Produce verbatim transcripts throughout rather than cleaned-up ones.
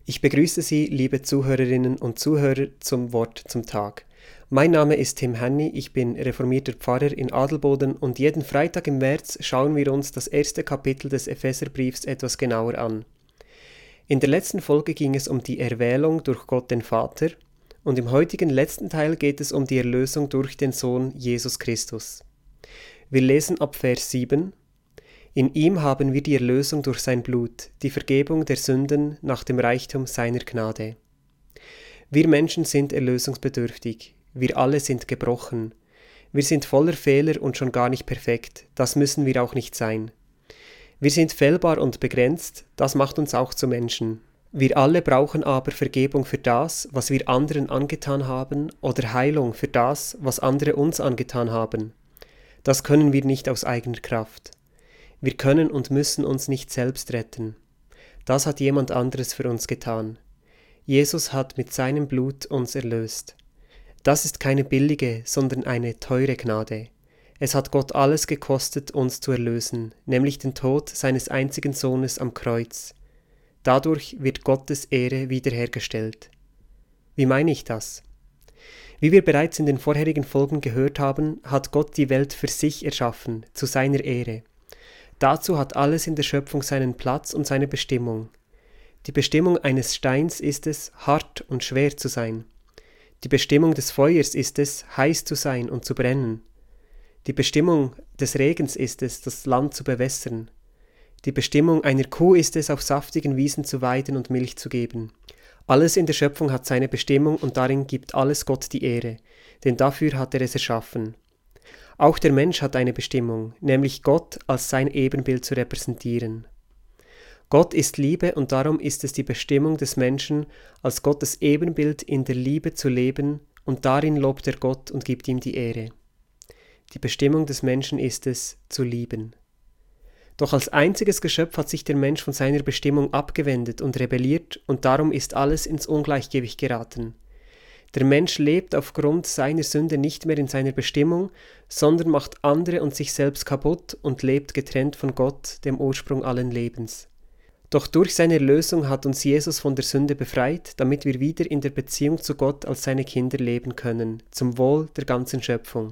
Ich begrüße Sie, liebe Zuhörerinnen und Zuhörer, zum Wort zum Tag. Mein Name ist Tim Henny, ich bin reformierter Pfarrer in Adelboden und jeden Freitag im März schauen wir uns das erste Kapitel des Epheserbriefs etwas genauer an. In der letzten Folge ging es um die Erwählung durch Gott den Vater und im heutigen letzten Teil geht es um die Erlösung durch den Sohn Jesus Christus. Wir lesen ab Vers sieben. In ihm haben wir die Erlösung durch sein Blut, die Vergebung der Sünden nach dem Reichtum seiner Gnade. Wir Menschen sind erlösungsbedürftig, wir alle sind gebrochen, wir sind voller Fehler und schon gar nicht perfekt, das müssen wir auch nicht sein. Wir sind fehlbar und begrenzt, das macht uns auch zu Menschen. Wir alle brauchen aber Vergebung für das, was wir anderen angetan haben, oder Heilung für das, was andere uns angetan haben. Das können wir nicht aus eigener Kraft. Wir können und müssen uns nicht selbst retten. Das hat jemand anderes für uns getan. Jesus hat mit seinem Blut uns erlöst. Das ist keine billige, sondern eine teure Gnade. Es hat Gott alles gekostet, uns zu erlösen, nämlich den Tod seines einzigen Sohnes am Kreuz. Dadurch wird Gottes Ehre wiederhergestellt. Wie meine ich das? Wie wir bereits in den vorherigen Folgen gehört haben, hat Gott die Welt für sich erschaffen, zu seiner Ehre. Dazu hat alles in der Schöpfung seinen Platz und seine Bestimmung. Die Bestimmung eines Steins ist es, hart und schwer zu sein. Die Bestimmung des Feuers ist es, heiß zu sein und zu brennen. Die Bestimmung des Regens ist es, das Land zu bewässern. Die Bestimmung einer Kuh ist es, auf saftigen Wiesen zu weiden und Milch zu geben. Alles in der Schöpfung hat seine Bestimmung und darin gibt alles Gott die Ehre, denn dafür hat er es erschaffen. Auch der Mensch hat eine Bestimmung, nämlich Gott als sein Ebenbild zu repräsentieren. Gott ist Liebe und darum ist es die Bestimmung des Menschen, als Gottes Ebenbild in der Liebe zu leben und darin lobt er Gott und gibt ihm die Ehre. Die Bestimmung des Menschen ist es, zu lieben. Doch als einziges Geschöpf hat sich der Mensch von seiner Bestimmung abgewendet und rebelliert und darum ist alles ins Ungleichgewicht geraten. Der Mensch lebt aufgrund seiner Sünde nicht mehr in seiner Bestimmung, sondern macht andere und sich selbst kaputt und lebt getrennt von Gott, dem Ursprung allen Lebens. Doch durch seine Erlösung hat uns Jesus von der Sünde befreit, damit wir wieder in der Beziehung zu Gott als seine Kinder leben können, zum Wohl der ganzen Schöpfung.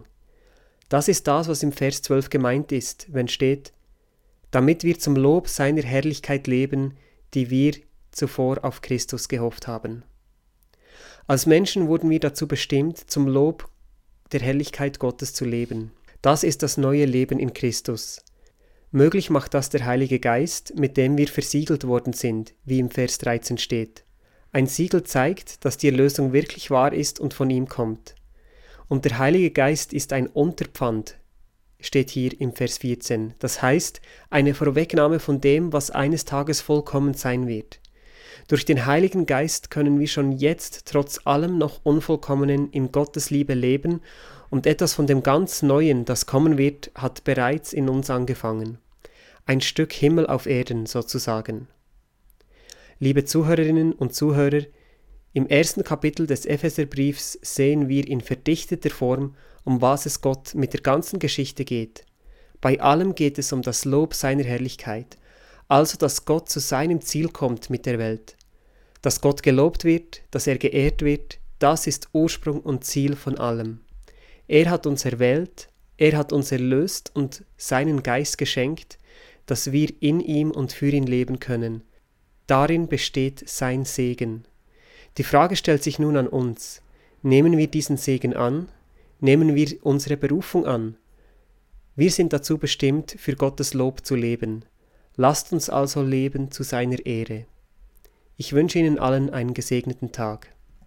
Das ist das, was im Vers zwölf gemeint ist, wenn steht, damit wir zum Lob seiner Herrlichkeit leben, die wir zuvor auf Christus gehofft haben. Als Menschen wurden wir dazu bestimmt, zum Lob der Herrlichkeit Gottes zu leben. Das ist das neue Leben in Christus. Möglich macht das der Heilige Geist, mit dem wir versiegelt worden sind, wie im Vers dreizehn steht. Ein Siegel zeigt, dass die Erlösung wirklich wahr ist und von ihm kommt. Und der Heilige Geist ist ein Unterpfand, steht hier im Vers vierzehn. Das heißt, eine Vorwegnahme von dem, was eines Tages vollkommen sein wird. Durch den Heiligen Geist können wir schon jetzt trotz allem noch Unvollkommenen in Gottes Liebe leben und etwas von dem ganz Neuen, das kommen wird, hat bereits in uns angefangen. Ein Stück Himmel auf Erden sozusagen. Liebe Zuhörerinnen und Zuhörer, im ersten Kapitel des Epheserbriefs sehen wir in verdichteter Form, um was es Gott mit der ganzen Geschichte geht. Bei allem geht es um das Lob seiner Herrlichkeit. Also, dass Gott zu seinem Ziel kommt mit der Welt. Dass Gott gelobt wird, dass er geehrt wird, das ist Ursprung und Ziel von allem. Er hat uns erwählt, er hat uns erlöst und seinen Geist geschenkt, dass wir in ihm und für ihn leben können. Darin besteht sein Segen. Die Frage stellt sich nun an uns. Nehmen wir diesen Segen an? Nehmen wir unsere Berufung an? Wir sind dazu bestimmt, für Gottes Lob zu leben. Lasst uns also leben zu seiner Ehre. Ich wünsche Ihnen allen einen gesegneten Tag.